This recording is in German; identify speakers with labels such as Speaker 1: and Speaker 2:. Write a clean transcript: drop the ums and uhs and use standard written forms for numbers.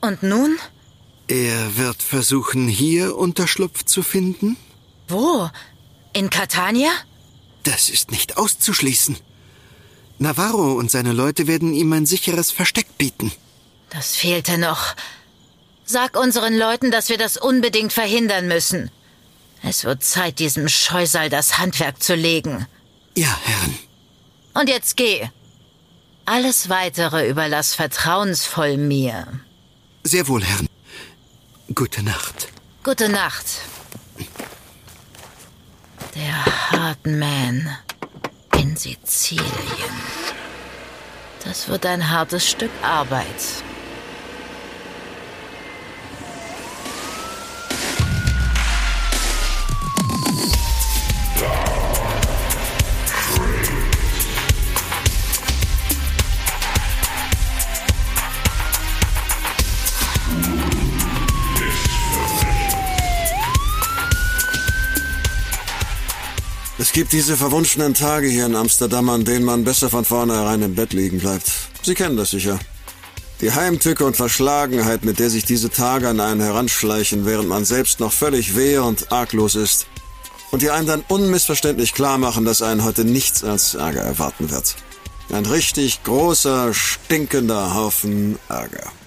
Speaker 1: Und nun?
Speaker 2: Er wird versuchen, hier Unterschlupf zu finden?
Speaker 1: Wo? In Catania?
Speaker 2: Das ist nicht auszuschließen. Navarro und seine Leute werden ihm ein sicheres Versteck bieten.
Speaker 1: Das fehlte noch. Sag unseren Leuten, dass wir das unbedingt verhindern müssen. Es wird Zeit, diesem Scheusal das Handwerk zu legen.
Speaker 2: Ja, Herren.
Speaker 1: Und jetzt geh. Alles Weitere überlass vertrauensvoll mir.
Speaker 2: Sehr wohl, Herren. Gute Nacht.
Speaker 1: Gute Nacht. Der Hardman in Sizilien. Das wird ein hartes Stück Arbeit.
Speaker 3: Es gibt diese verwunschenen Tage hier in Amsterdam, an denen man besser von vornherein im Bett liegen bleibt. Sie kennen das sicher. Die Heimtücke und Verschlagenheit, mit der sich diese Tage an einen heranschleichen, während man selbst noch völlig wehe und arglos ist. Und die einen dann unmissverständlich klar machen, dass einen heute nichts als Ärger erwarten wird. Ein richtig großer, stinkender Haufen Ärger.